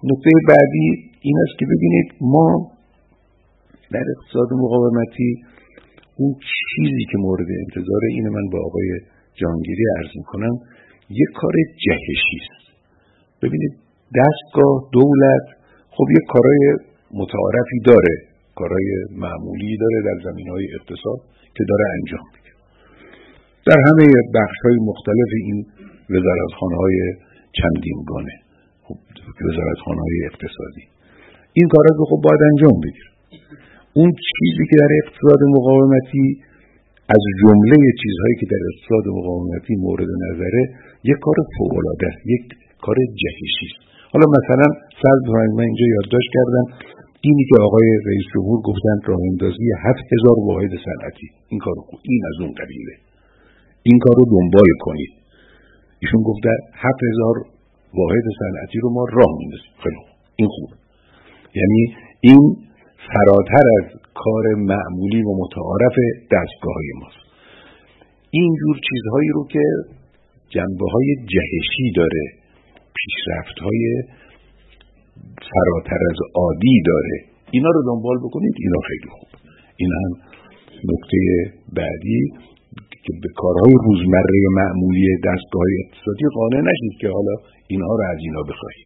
نکته بعدی این است که ببینید ما در اقتصاد مقاومتی اون چیزی که مورد انتظار اینه، من با آقای جهانگیری عرض میکنم، یک کار جهشی است. ببینید دستگاه دولت خب یک کارهای متعارفی داره، کارهای معمولی داره در زمینهای اقتصاد که داره انجام میده در همه بخش‌های مختلف این وزارتخانه‌های چندینگانه، خب وزارتخانه‌های اقتصادی این کارا رو خب باید انجام بگیره. اون چیزی که در اقتصاد مقاومتی از جمله چیزهایی که در اقتصاد مقاومتی مورد نظره یک کار فوق‌العاده است، یک کار جهشی است. حالا مثلا فرض کنید من اینجا یادداشت کردم اینی که آقای رئیس جمهور گفتن راه اندازی 7000 واحد صنعتی، این کار خوب، این از اون قبیله، این کار رو دنبال کنید. ایشون گفته 7000 واحد صنعتی رو ما راه میندازیم. خیلی خوب، این خوبه. یعنی این فراتر از کار معمولی و متعارف دستگاه‌های ماست. اینجور چیزهایی رو که جنبه‌های جهشی داره، پیشرفت‌های فراتر از عادی داره، اینا رو دنبال بکنید، اینا خیلی خوب. این هم نکته بعدی که به کارهای روزمره معمولی دستگاه‌های اقتصادی قانع نشید که حالا اینها رو از اینا بخواهید.